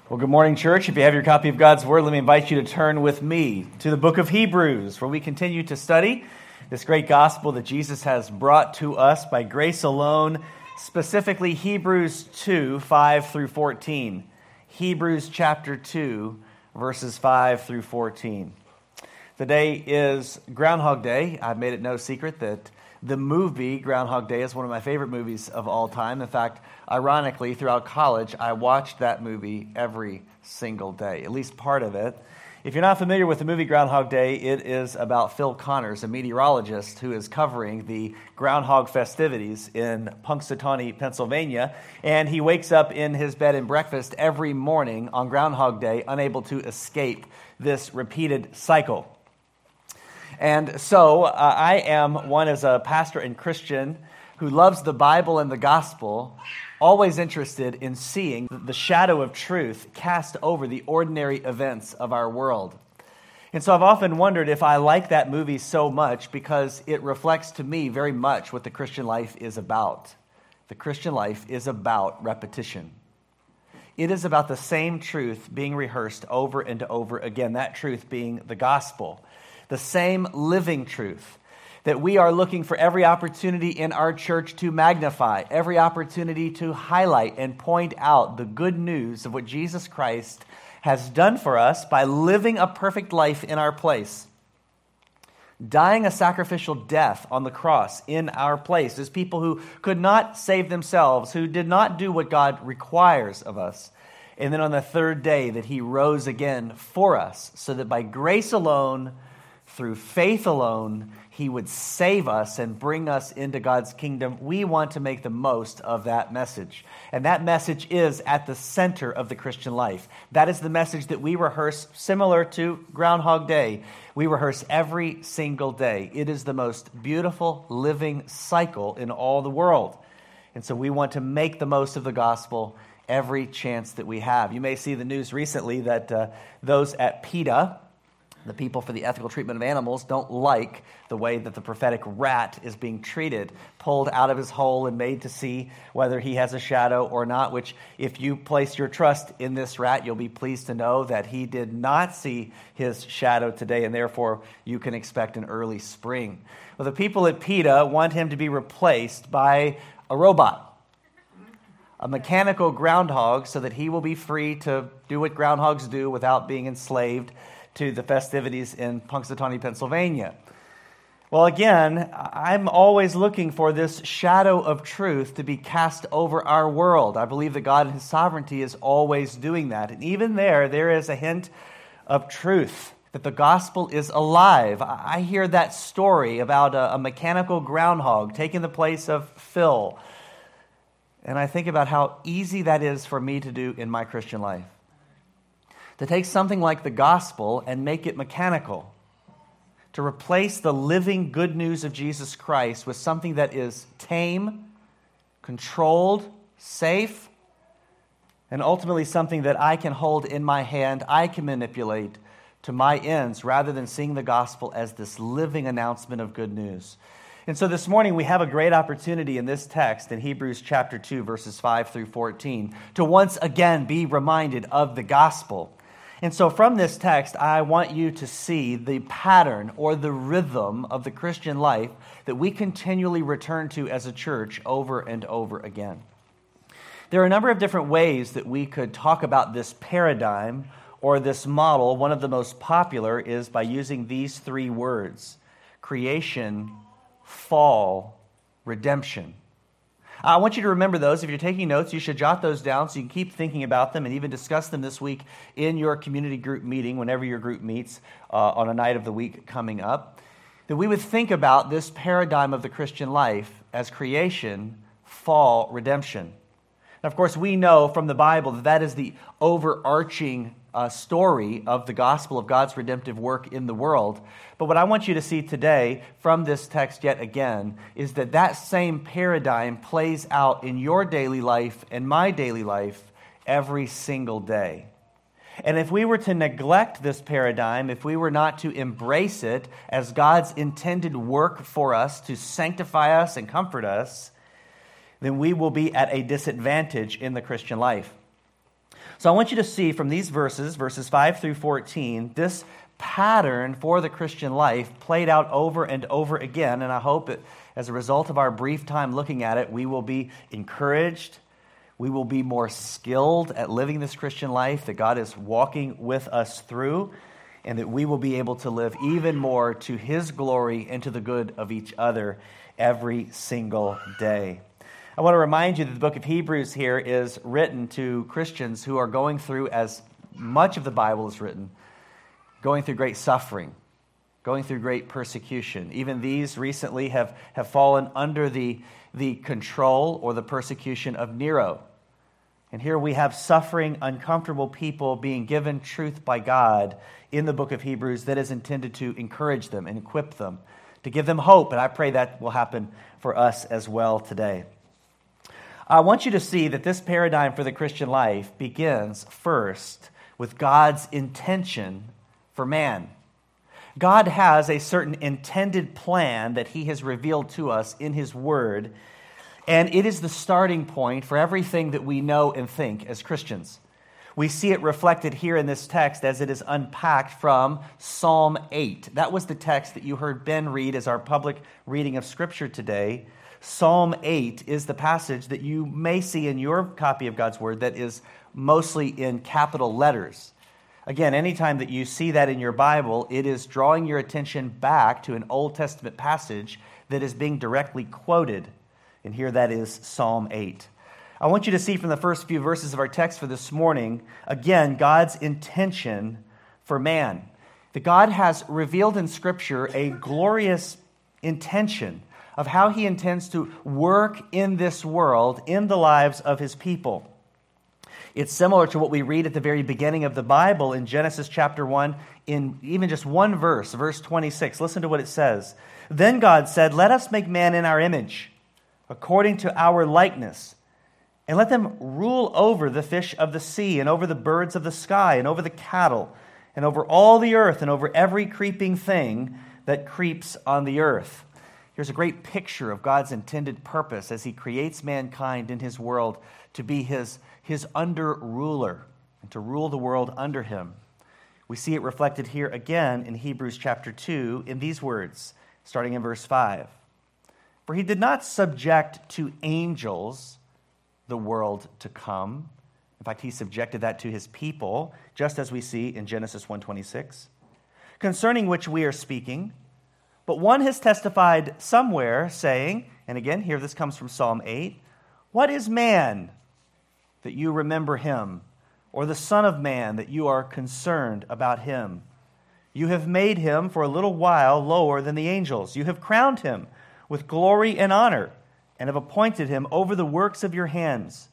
Well, good morning, church. If you have your copy of God's Word, let me invite you to turn with me to the book of Hebrews, where we continue to study this great gospel that Jesus has brought to us by grace alone, specifically Hebrews 2, 5 through 14. Hebrews chapter 2, verses 5 through 14. Today is Groundhog Day. I've made it no secret that the movie Groundhog Day is one of my favorite movies of all time. In fact, ironically, throughout college, I watched that movie every single day, at least part of it. If you're not familiar with the movie Groundhog Day, it is about Phil Connors, a meteorologist who is covering the groundhog festivities in Punxsutawney, Pennsylvania, and he wakes up in his bed and breakfast every morning on Groundhog Day, unable to escape this repeated cycle. And so I am one as a pastor and Christian who loves the Bible and the gospel, always interested in seeing the shadow of truth cast over the ordinary events of our world. And so I've often wondered if I like that movie so much because it reflects to me very much what the Christian life is about. The Christian life is about repetition. It is about the same truth being rehearsed over and over again, that truth being the gospel. The same living truth that we are looking for every opportunity in our church to magnify, every opportunity to highlight and point out the good news of what Jesus Christ has done for us by living a perfect life in our place, dying a sacrificial death on the cross in our place as people who could not save themselves, who did not do what God requires of us. And then on the third day that he rose again for us so that by grace alone, through faith alone, he would save us and bring us into God's kingdom. We want to make the most of that message. And that message is at the center of the Christian life. That is the message that we rehearse similar to Groundhog Day. We rehearse every single day. It is the most beautiful living cycle in all the world. And so we want to make the most of the gospel every chance that we have. You may see the news recently that those at PETA, the people for the ethical treatment of animals, don't like the way that the prophetic rat is being treated, pulled out of his hole and made to see whether he has a shadow or not, which if you place your trust in this rat, you'll be pleased to know that he did not see his shadow today, and therefore you can expect an early spring. Well, the people at PETA want him to be replaced by a robot, a mechanical groundhog, so that he will be free to do what groundhogs do without being enslaved to the festivities in Punxsutawney, Pennsylvania. Well, again, I'm always looking for this shadow of truth to be cast over our world. I believe that God in his sovereignty is always doing that. And even there is a hint of truth, that the gospel is alive. I hear that story about a mechanical groundhog taking the place of Phil. And I think about how easy that is for me to do in my Christian life. To take something like the gospel and make it mechanical. To replace the living good news of Jesus Christ with something that is tame, controlled, safe, and ultimately something that I can hold in my hand, I can manipulate to my ends, rather than seeing the gospel as this living announcement of good news. And so this morning we have a great opportunity in this text in Hebrews chapter 2, verses 5 through 14, to once again be reminded of the gospel. And so from this text, I want you to see the pattern or the rhythm of the Christian life that we continually return to as a church over and over again. There are a number of different ways that we could talk about this paradigm or this model. One of the most popular is by using these three words: creation, fall, redemption. I want you to remember those. If you're taking notes, you should jot those down so you can keep thinking about them and even discuss them this week in your community group meeting, whenever your group meets on a night of the week coming up. That we would think about this paradigm of the Christian life as creation, fall, redemption. And of course, we know from the Bible that that is the overarching story of the gospel of God's redemptive work in the world. But what I want you to see today from this text yet again is that that same paradigm plays out in your daily life and my daily life every single day. And if we were to neglect this paradigm, if we were not to embrace it as God's intended work for us to sanctify us and comfort us, then we will be at a disadvantage in the Christian life. So I want you to see from these verses 5 through 14, this pattern for the Christian life played out over and over again. And I hope that as a result of our brief time looking at it, we will be encouraged. We will be more skilled at living this Christian life that God is walking with us through, and that we will be able to live even more to His glory and to the good of each other every single day. I want to remind you that the book of Hebrews here is written to Christians who are going through, as much of the Bible is written, going through great suffering, going through great persecution. Even these recently have fallen under the control or the persecution of Nero. And here we have suffering, uncomfortable people being given truth by God in the book of Hebrews that is intended to encourage them and equip them, to give them hope. And I pray that will happen for us as well today. I want you to see that this paradigm for the Christian life begins first with God's intention for man. God has a certain intended plan that He has revealed to us in His Word, and it is the starting point for everything that we know and think as Christians. We see it reflected here in this text as it is unpacked from Psalm 8. That was the text that you heard Ben read as our public reading of Scripture today. Psalm 8 is the passage that you may see in your copy of God's Word that is mostly in capital letters. Again, anytime that you see that in your Bible, it is drawing your attention back to an Old Testament passage that is being directly quoted. And here that is Psalm 8. I want you to see from the first few verses of our text for this morning, again, God's intention for man. That God has revealed in Scripture a glorious intention of how He intends to work in this world, in the lives of His people. It's similar to what we read at the very beginning of the Bible in Genesis chapter 1, in even just one verse, verse 26. Listen to what it says. Then God said, "Let us make man in our image, according to our likeness, and let them rule over the fish of the sea, and over the birds of the sky, and over the cattle, and over all the earth, and over every creeping thing that creeps on the earth." Here's a great picture of God's intended purpose as He creates mankind in His world to be His under-ruler and to rule the world under Him. We see it reflected here again in Hebrews chapter 2 in these words, starting in verse 5. "For He did not subject to angels the world to come." In fact, He subjected that to His people, just as we see in Genesis 1:26, "concerning which we are speaking. But one has testified somewhere, saying," and again, here this comes from Psalm 8, "What is man that you remember him, or the Son of Man that you are concerned about him? You have made him for a little while lower than the angels. You have crowned him with glory and honor, and have appointed him over the works of your hands.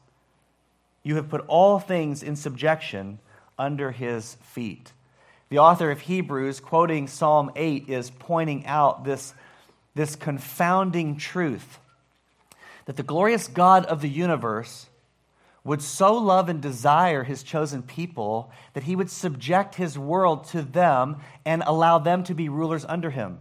You have put all things in subjection under his feet." The author of Hebrews, quoting Psalm 8, is pointing out this confounding truth that the glorious God of the universe would so love and desire His chosen people that He would subject His world to them and allow them to be rulers under Him.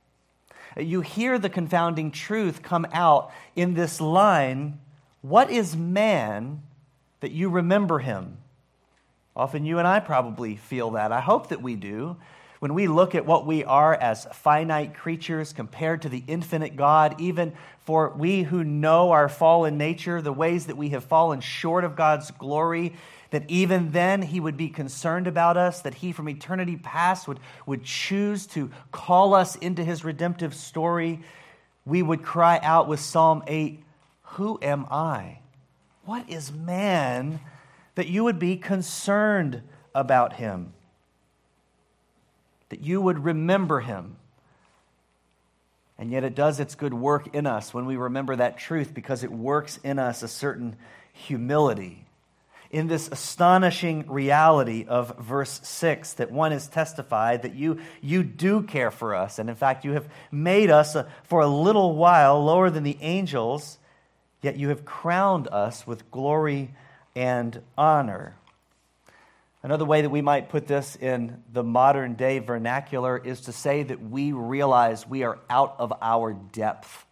You hear the confounding truth come out in this line, "What is man that you remember him?" Often you and I probably feel that. I hope that we do. When we look at what we are as finite creatures compared to the infinite God, even for we who know our fallen nature, the ways that we have fallen short of God's glory, that even then He would be concerned about us, that He from eternity past would choose to call us into His redemptive story, we would cry out with Psalm 8, "Who am I? What is man that you would be concerned about him, that you would remember him?" And yet it does its good work in us when we remember that truth, because it works in us a certain humility. In this astonishing reality of verse 6, that one has testified that you do care for us, and in fact you have made us for a little while lower than the angels, yet you have crowned us with glory and honor. Another way that we might put this in the modern day vernacular is to say that we realize we are out of our depth.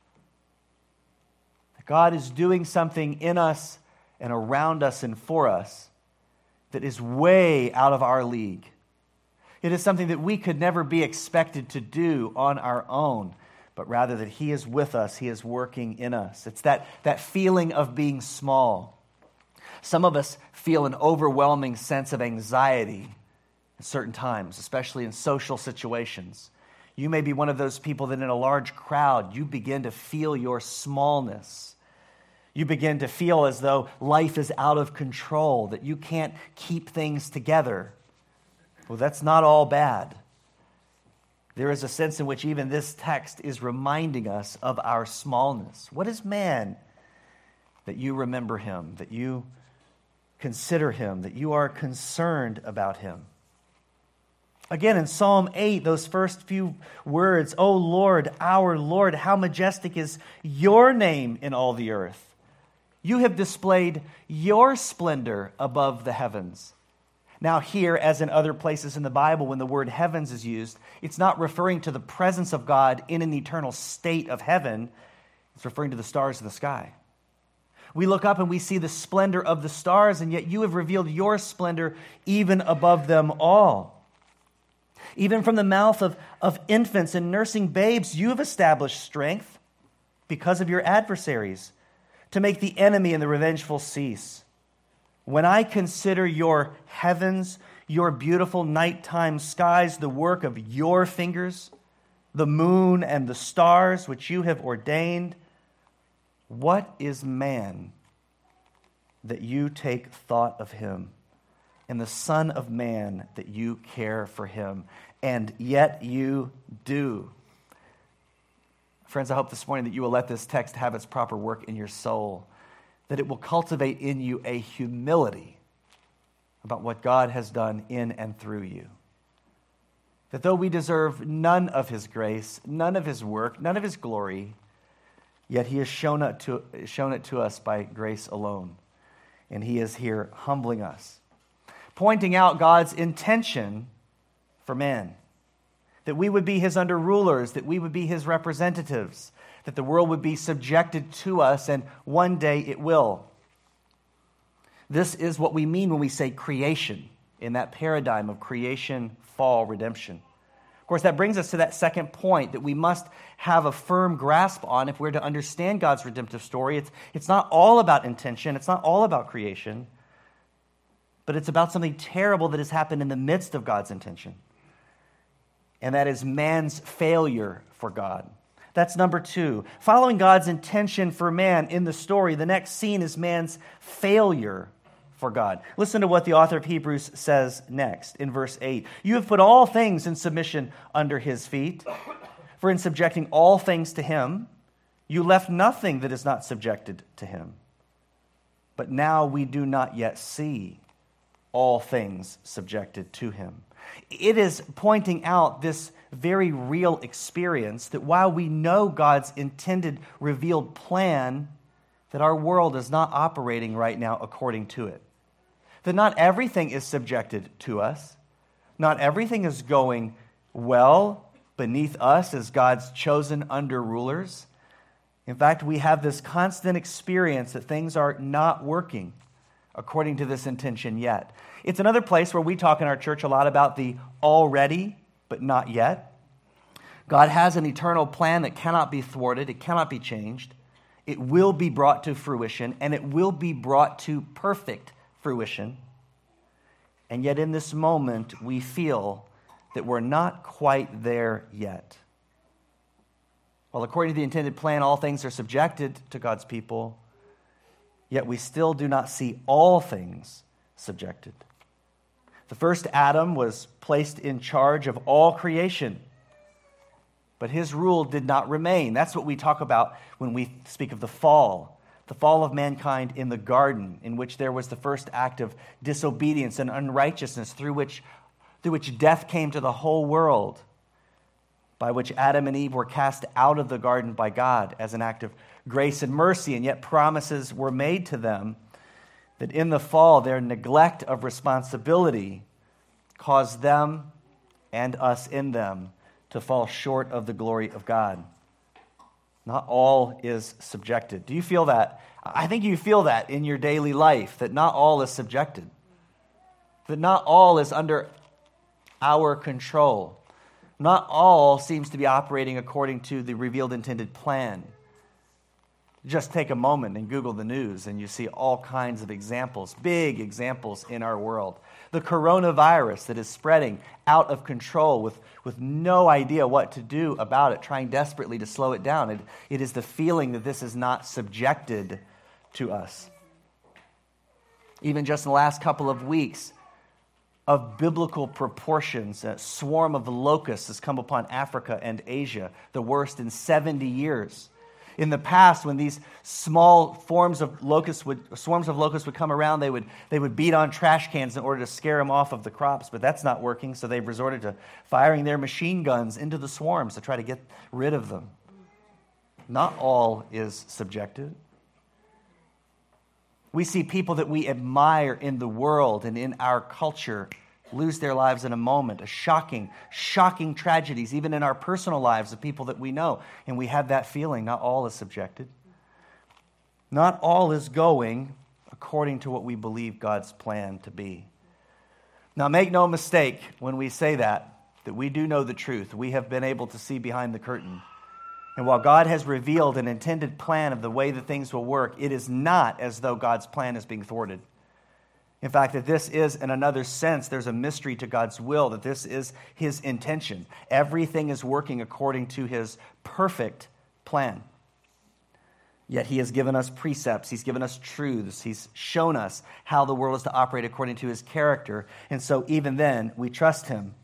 God is doing something in us and around us and for us, that is way out of our league. It is something that we could never be expected to do on our own, but rather that He is with us, He is working in us. It's that feeling of being small. Some of us feel an overwhelming sense of anxiety at certain times, especially in social situations. You may be one of those people that in a large crowd, you begin to feel your smallness. You begin to feel as though life is out of control, that you can't keep things together. Well, that's not all bad. There is a sense in which even this text is reminding us of our smallness. What is man that you remember him, that you consider him, that you are concerned about him? Again, in Psalm 8, those first few words, O Lord, our Lord, how majestic is your name in all the earth. You have displayed your splendor above the heavens. Now here, as in other places in the Bible, when the word heavens is used, it's not referring to the presence of God in an eternal state of heaven. It's referring to the stars in the sky. We look up and we see the splendor of the stars, and yet you have revealed your splendor even above them all. Even from the mouth of infants and nursing babes, you have established strength because of your adversaries, to make the enemy and the revengeful cease. When I consider your heavens, your beautiful nighttime skies, the work of your fingers, the moon and the stars which you have ordained, what is man that you take thought of him, and the Son of Man that you care for him? And yet you do. Friends, I hope this morning that you will let this text have its proper work in your soul, that it will cultivate in you a humility about what God has done in and through you. That though we deserve none of His grace, none of His work, none of His glory, yet He has shown it to us by grace alone. And He is here humbling us, pointing out God's intention for man, that we would be His under rulers, that we would be His representatives, that the world would be subjected to us, and one day it will. This is what we mean when we say creation, in that paradigm of creation, fall, redemption. Of course, that brings us to that second point that we must have a firm grasp on if we're to understand God's redemptive story. It's not all about intention, it's not all about creation, but it's about something terrible that has happened in the midst of God's intention. And that is man's failure for God. That's number 2. Following God's intention for man in the story, the next scene is man's failure for God. Listen to what the author of Hebrews says next in verse 8. You have put all things in submission under His feet, for in subjecting all things to Him, you left nothing that is not subjected to Him. But now we do not yet see all things subjected to Him. It is pointing out this very real experience that while we know God's intended revealed plan, that our world is not operating right now according to it. That not everything is subjected to us. Not everything is going well beneath us as God's chosen under rulers. In fact, we have this constant experience that things are not working according to this intention yet. It's another place where we talk in our church a lot about the already, but not yet. God has an eternal plan that cannot be thwarted, it cannot be changed. It will be brought to fruition, and it will be brought to perfect fruition. And yet in this moment, we feel that we're not quite there yet. Well, according to the intended plan, all things are subjected to God's people, yet we still do not see all things subjected. The first Adam was placed in charge of all creation, but his rule did not remain. That's what we talk about when we speak of the fall of mankind in the garden, in which there was the first act of disobedience and unrighteousness through which death came to the whole world, by which Adam and Eve were cast out of the garden by God as an act of grace and mercy, and yet promises were made to them that in the fall, their neglect of responsibility caused them and us in them to fall short of the glory of God. Not all is subjected. Do you feel that? I think you feel that in your daily life, that not all is subjected. that not all is under our control. Not all seems to be operating according to the revealed intended plan. Just take a moment and Google the news and you see all kinds of examples, big examples in our world. The coronavirus that is spreading out of control with no idea what to do about it, trying desperately to slow it down. It is the feeling that this is not subjected to us. Even just in the last couple of weeks, of biblical proportions, a swarm of locusts has come upon Africa and Asia, the worst in 70 years. In the past, when these small swarms of locusts would come around, they would beat on trash cans in order to scare them off of the crops, but that's not working, so they've resorted to firing their machine guns into the swarms to try to get rid of them. Not all is subjected. We see people that we admire in the world and in our culture lose their lives in a moment. A shocking tragedies, even in our personal lives of people that we know. And we have that feeling. Not all is subjected. Not all is going according to what we believe God's plan to be. Now, make no mistake when we say that we do know the truth. We have been able to see behind the curtain. And while God has revealed an intended plan of the way that things will work, it is not as though God's plan is being thwarted. In fact, that this is, in another sense, there's a mystery to God's will, that this is his intention. Everything is working according to his perfect plan. Yet he has given us precepts, he's given us truths, he's shown us how the world is to operate according to his character. And so even then, we trust him.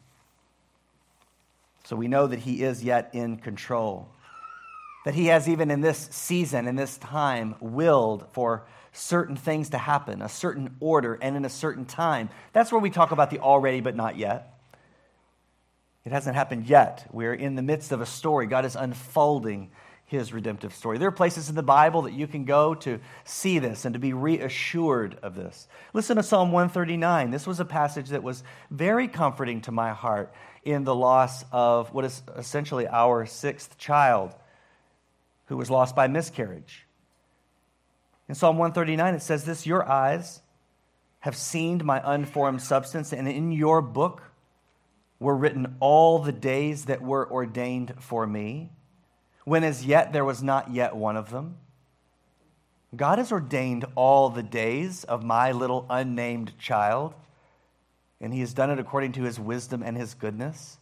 So we know that he is yet in control. That he has, even in this season, in this time, willed for certain things to happen, a certain order, and in a certain time. That's where we talk about the already but not yet. It hasn't happened yet. We're in the midst of a story. God is unfolding his redemptive story. There are places in the Bible that you can go to see this and to be reassured of this. Listen to Psalm 139. This was a passage that was very comforting to my heart in the loss of what is essentially our sixth child, who was lost by miscarriage. In Psalm 139, it says this, "Your eyes have seen my unformed substance, and in your book were written all the days that were ordained for me, when as yet there was not yet one of them." God has ordained all the days of my little unnamed child, and he has done it according to his wisdom and his goodness.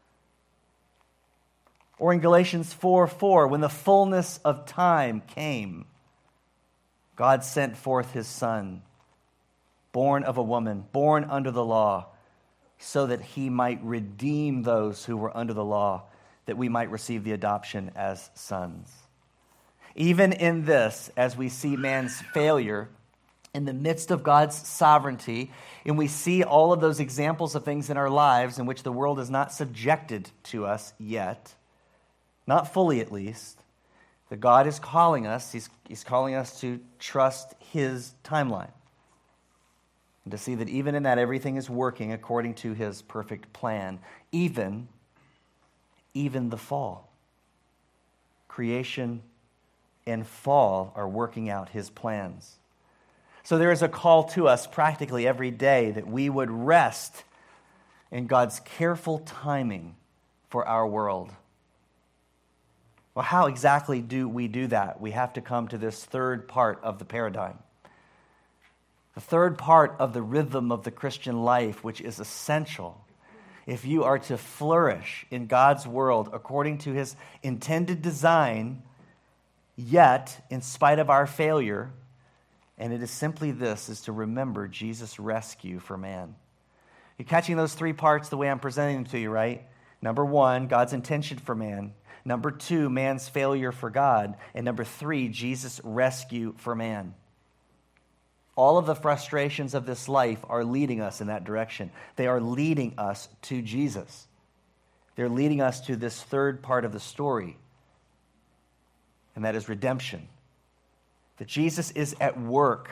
Or in Galatians 4:4, when the fullness of time came, God sent forth his Son, born of a woman, born under the law, so that he might redeem those who were under the law, that we might receive the adoption as sons. Even in this, as we see man's failure, in the midst of God's sovereignty, and we see all of those examples of things in our lives in which the world is not subjected to us yet, not fully at least, that God is calling us, he's calling us to trust his timeline. And to see that even in that, everything is working according to his perfect plan. Even the fall. Creation and fall are working out his plans. So there is a call to us practically every day that we would rest in God's careful timing for our world. Well, how exactly do we do that? We have to come to this third part of the paradigm. The third part of the rhythm of the Christian life, which is essential if you are to flourish in God's world according to his intended design, yet in spite of our failure, and it is simply this, is to remember Jesus' rescue for man. You're catching those three parts the way I'm presenting them to you, right? Number one, God's intention for man. Number two, man's failure for God. And number three, Jesus' rescue for man. All of the frustrations of this life are leading us in that direction. They are leading us to Jesus. They're leading us to this third part of the story, and that is redemption. That Jesus is at work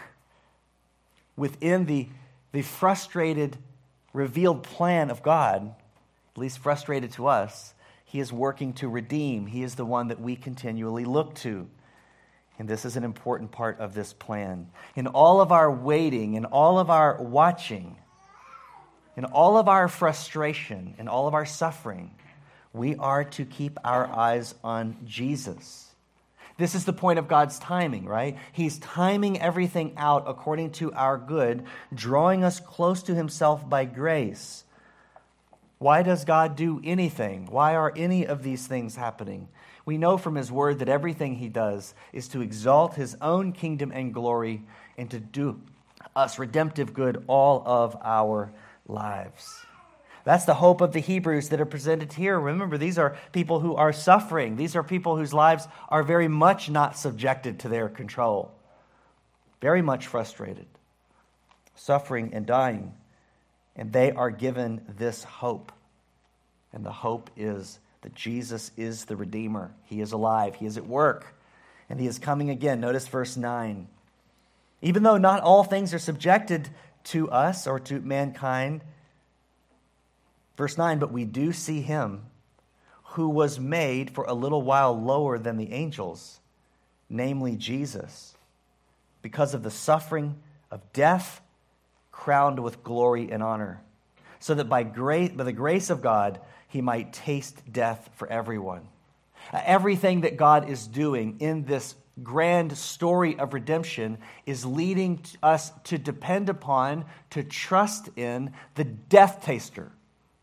within the frustrated, revealed plan of God, at least frustrated to us. He is working to redeem. He is the one that we continually look to. And this is an important part of this plan. In all of our waiting, in all of our watching, In all of our frustration, in all of our suffering, we are to keep our eyes on Jesus. This is the point of God's timing, right? He's timing everything out according to our good, drawing us close to himself by grace. Why does God do anything? Why are any of these things happening? We know from his word that everything he does is to exalt his own kingdom and glory and to do us redemptive good all of our lives. That's the hope of the Hebrews that are presented here. Remember, these are people who are suffering. These are people whose lives are very much not subjected to their control. Very much frustrated, suffering and dying. And they are given this hope. And the hope is that Jesus is the Redeemer. He is alive. He is at work. And he is coming again. Notice verse 9. Even though not all things are subjected to us or to mankind, verse 9, but we do see him who was made for a little while lower than the angels, namely Jesus, because of the suffering of death, crowned with glory and honor, so that by the grace of God, he might taste death for everyone. Everything that God is doing in this grand story of redemption is leading us to depend upon, to trust in the death taster.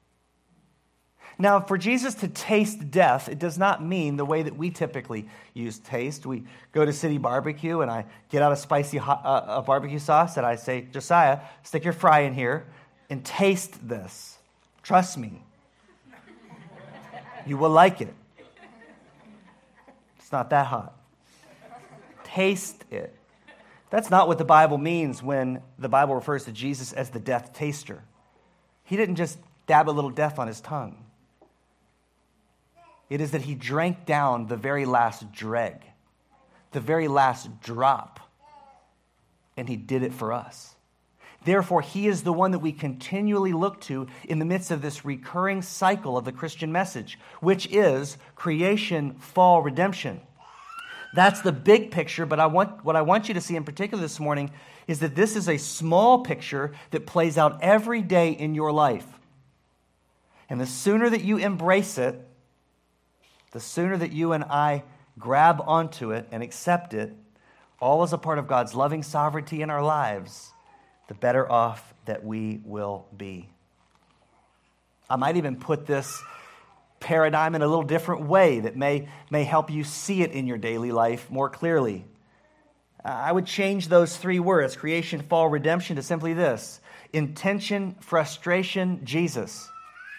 Now, for Jesus to taste death, it does not mean the way that we typically use taste. We go to City Barbecue, and I get out a spicy barbecue sauce, and I say, Josiah, stick your fry in here and taste this. Trust me. You will like it. It's not that hot. Taste it. That's not what the Bible means when the Bible refers to Jesus as the death taster. He didn't just dab a little death on his tongue. It is that he drank down the very last dreg, the very last drop, and he did it for us. Therefore, he is the one that we continually look to in the midst of this recurring cycle of the Christian message, which is creation, fall, redemption. That's the big picture, but what I want you to see in particular this morning is that this is a small picture that plays out every day in your life. And the sooner that you embrace it, the sooner that you and I grab onto it and accept it, all as a part of God's loving sovereignty in our lives, the better off that we will be. I might even put this paradigm in a little different way that may help you see it in your daily life more clearly. I would change those three words, creation, fall, redemption, to simply this: intention, frustration, Jesus.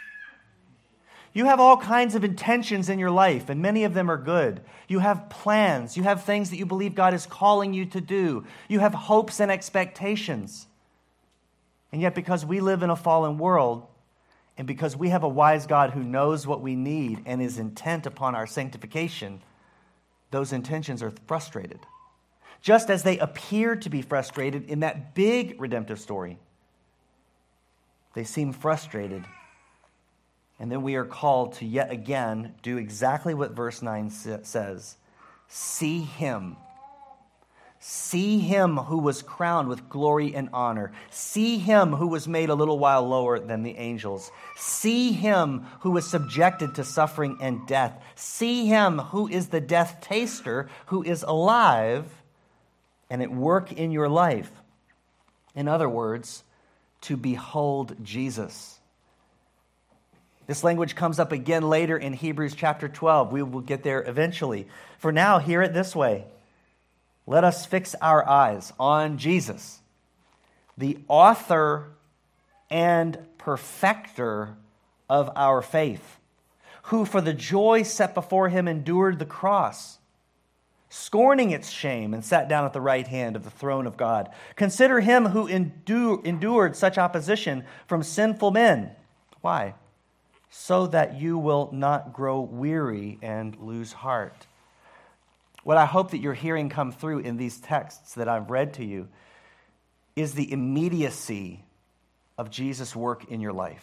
You have all kinds of intentions in your life, and many of them are good. You have plans. You have things that you believe God is calling you to do. You have hopes and expectations. And yet, because we live in a fallen world, and because we have a wise God who knows what we need and is intent upon our sanctification, those intentions are frustrated. Just as they appear to be frustrated in that big redemptive story. They seem frustrated. And then we are called to yet again do exactly what verse 9 says. See him. See him who was crowned with glory and honor. See him who was made a little while lower than the angels. See him who was subjected to suffering and death. See him who is the death taster, who is alive and at work in your life. In other words, to behold Jesus. This language comes up again later in Hebrews chapter 12. We will get there eventually. For now, hear it this way. Let us fix our eyes on Jesus, the author and perfecter of our faith, who for the joy set before him endured the cross, scorning its shame, and sat down at the right hand of the throne of God. Consider him who endured such opposition from sinful men. Why? So that you will not grow weary and lose heart. What I hope that you're hearing come through in these texts that I've read to you is the immediacy of Jesus' work in your life.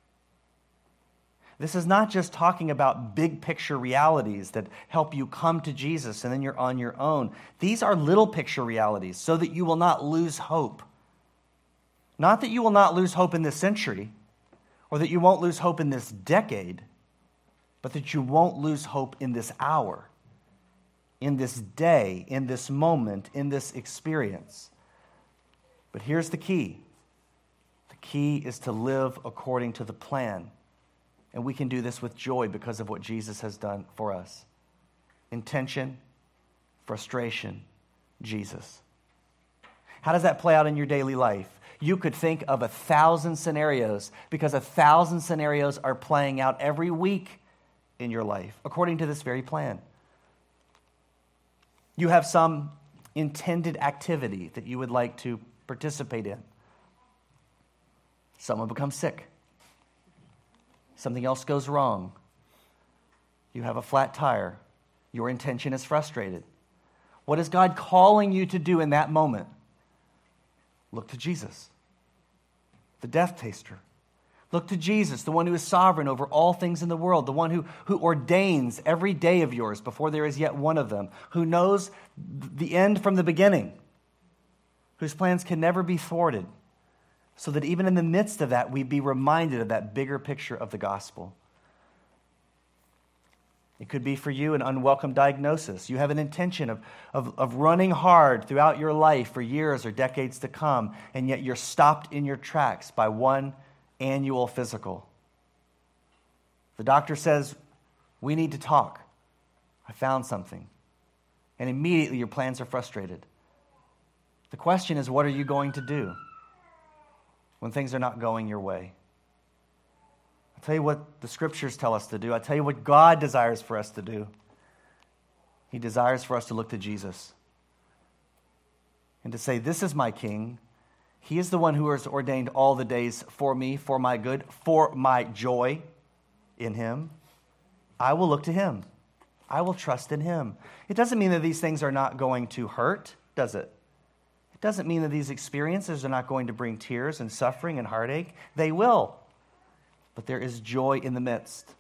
This is not just talking about big picture realities that help you come to Jesus and then you're on your own. These are little picture realities so that you will not lose hope. Not that you will not lose hope in this century, or that you won't lose hope in this decade, but that you won't lose hope in this hour, in this day, in this moment, in this experience. But here's the key. The key is to live according to the plan. And we can do this with joy because of what Jesus has done for us. Intention, frustration, Jesus. How does that play out in your daily life? You could think of 1,000 scenarios because 1,000 scenarios are playing out every week in your life according to this very plan. You have some intended activity that you would like to participate in. Someone becomes sick. Something else goes wrong. You have a flat tire. Your intention is frustrated. What is God calling you to do in that moment? Look to Jesus, the death taster. Look to Jesus, the one who is sovereign over all things in the world, the one who ordains every day of yours before there is yet one of them, who knows the end from the beginning, whose plans can never be thwarted, so that even in the midst of that, we be reminded of that bigger picture of the gospel. It could be for you an unwelcome diagnosis. You have an intention of running hard throughout your life for years or decades to come, and yet you're stopped in your tracks by one annual physical. The doctor says, we need to talk. I found something. And immediately your plans are frustrated. The question is, what are you going to do when things are not going your way? I'll tell you what the scriptures tell us to do. I'll tell you what God desires for us to do. He desires for us to look to Jesus and to say, this is my King. He is the one who has ordained all the days for me, for my good, for my joy in him. I will look to him. I will trust in him. It doesn't mean that these things are not going to hurt, does it? It doesn't mean that these experiences are not going to bring tears and suffering and heartache. They will. But there is joy in the midst.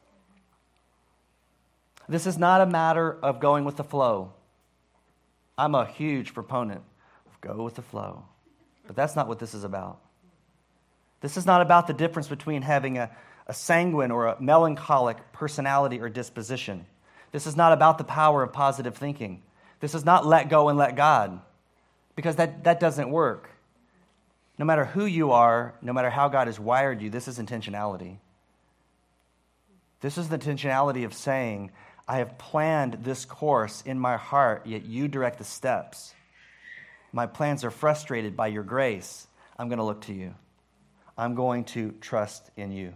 This is not a matter of going with the flow. I'm a huge proponent of go with the flow. But that's not what this is about. This is not about the difference between having a sanguine or a melancholic personality or disposition. This is not about the power of positive thinking. This is not let go and let God, because that doesn't work. No matter who you are, no matter how God has wired you, this is intentionality. This is the intentionality of saying, I have planned this course in my heart, yet you direct the steps. My plans are frustrated by your grace. I'm going to look to you. I'm going to trust in you.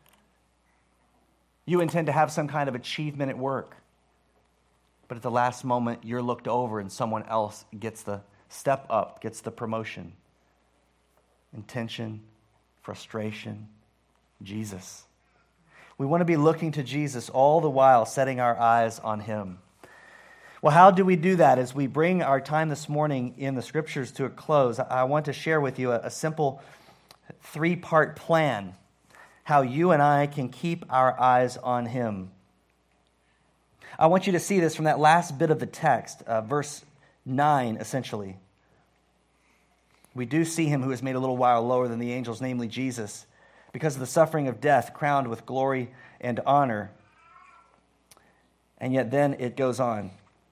You intend to have some kind of achievement at work, but at the last moment, you're looked over and someone else gets the step up, gets the promotion. Intention, frustration, Jesus. We want to be looking to Jesus all the while, setting our eyes on him. Well, how do we do that? As we bring our time this morning in the scriptures to a close, I want to share with you a simple 3-part plan, how you and I can keep our eyes on him. I want you to see this from that last bit of the text, verse 9, essentially. We do see him who is made a little while lower than the angels, namely Jesus, because of the suffering of death, crowned with glory and honor. And yet then it goes on.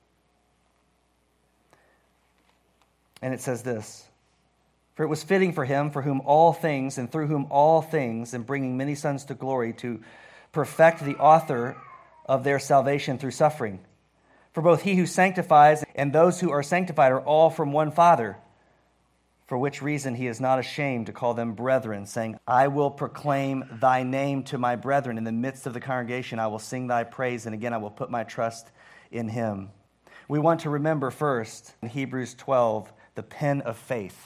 And it says this, for it was fitting for him, for whom all things, and through whom all things, and bringing many sons to glory, to perfect the author of their salvation through suffering. For both he who sanctifies and those who are sanctified are all from one Father, for which reason he is not ashamed to call them brethren, saying, I will proclaim thy name to my brethren. In the midst of the congregation I will sing thy praise, and again I will put my trust in him. We want to remember first, in Hebrews 12, the pen of faith.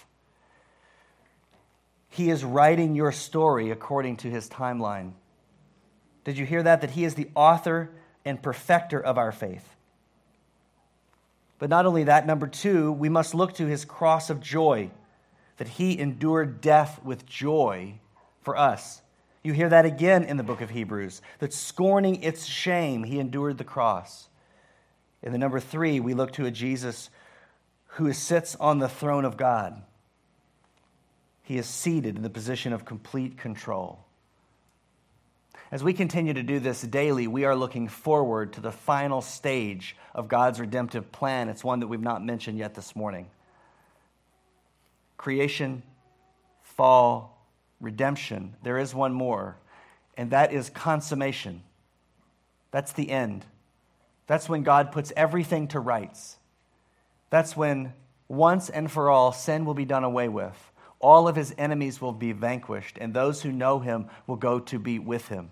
He is writing your story according to his timeline. Did you hear that? That he is the author and perfecter of our faith. But not only that, number 2, we must look to his cross of joy, that he endured death with joy for us. You hear that again in the book of Hebrews, that scorning its shame, he endured the cross. And then number 3, we look to a Jesus who sits on the throne of God. He is seated in the position of complete control. As we continue to do this daily, we are looking forward to the final stage of God's redemptive plan. It's one that we've not mentioned yet this morning. Creation, fall, redemption. There is one more, and that is consummation. That's the end. That's when God puts everything to rights. That's when, once and for all, sin will be done away with. All of his enemies will be vanquished, and those who know him will go to be with him.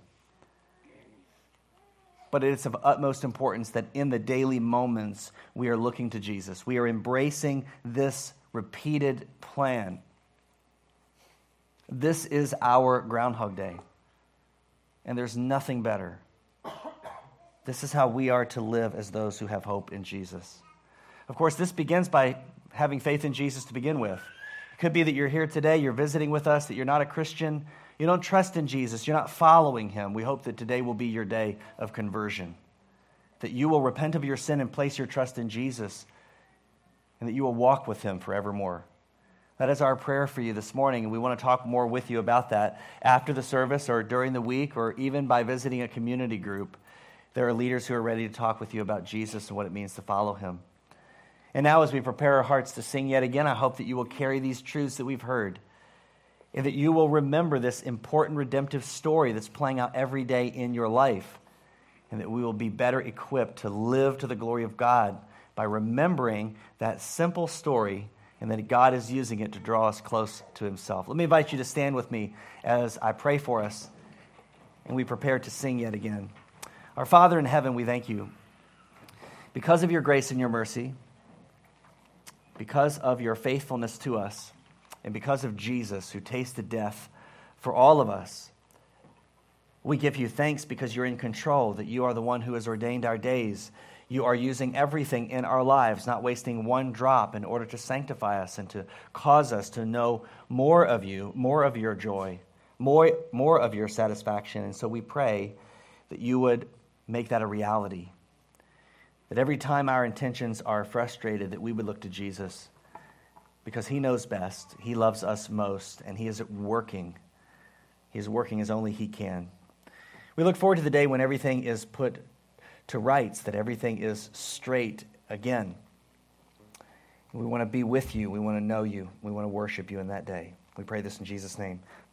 But it is of utmost importance that in the daily moments we are looking to Jesus. We are embracing this repeated plan. This is our Groundhog Day, and there's nothing better. This is how we are to live as those who have hope in Jesus. Of course, this begins by having faith in Jesus to begin with. It could be that you're here today, you're visiting with us, that you're not a Christian, you don't trust in Jesus, you're not following him. We hope that today will be your day of conversion, that you will repent of your sin and place your trust in Jesus, and that you will walk with him forevermore. That is our prayer for you this morning, and we want to talk more with you about that after the service or during the week or even by visiting a community group. There are leaders who are ready to talk with you about Jesus and what it means to follow him. And now as we prepare our hearts to sing yet again, I hope that you will carry these truths that we've heard and that you will remember this important redemptive story that's playing out every day in your life, and that we will be better equipped to live to the glory of God by remembering that simple story and that God is using it to draw us close to himself. Let me invite you to stand with me as I pray for us and we prepare to sing yet again. Our Father in heaven, we thank you because of your grace and your mercy, because of your faithfulness to us, and because of Jesus who tasted death for all of us. We give you thanks because you're in control, that you are the one who has ordained our days. You are using everything in our lives, not wasting one drop, in order to sanctify us and to cause us to know more of you, more of your joy, more of your satisfaction. And so we pray that you would make that a reality, that every time our intentions are frustrated, that we would look to Jesus, because he knows best, he loves us most, and he is working. He is working as only he can. We look forward to the day when everything is put to rights, that everything is straight again. We want to be with you. We want to know you. We want to worship you in that day. We pray this in Jesus' name.